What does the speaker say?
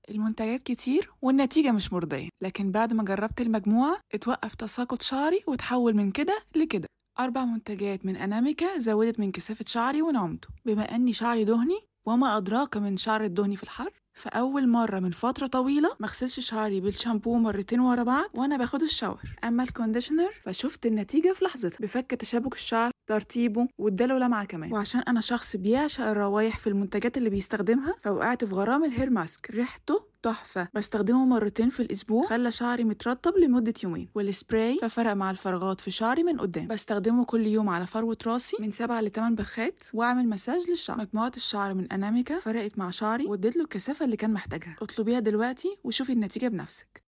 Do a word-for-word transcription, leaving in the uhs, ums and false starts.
المنتجات كتير والنتيجة مش مرضية، لكن بعد ما جربت المجموعة اتوقف تساقط شعري وتحول من كده لكده. أربع منتجات من أناميكا زودت من كثافة شعري ونعومته. بما أني شعري دهني وما أدراك من شعر الدهني في الحر، فأول مرة من فترة طويلة مغسلش شعري بالشامبو مرتين ورا بعض وأنا باخد الشاور. أما الكونديشنر فشفت النتيجة في لحظتها، بفك تشابك الشعر، ترطيبه، واداله لمعة كمان. وعشان أنا شخص بيعشق الروايح في المنتجات اللي بيستخدمها، فوقعت في غرام الهير ماسك. ريحته تحفة، بستخدمه مرتين في الأسبوع، خلى شعري مترطب لمدة يومين. والسبراي ففرق مع الفراغات في شعري من قدام، بستخدمه كل يوم على فروة راسي من سبعة لتمن بخات، وأعمل مساج للشعر. مجموعة الشعر من أناميكا فرقت مع شعري واديت له الكثافة اللي كان محتاجها. اطلبيها دلوقتي وشوفي النتيجة بنفسك.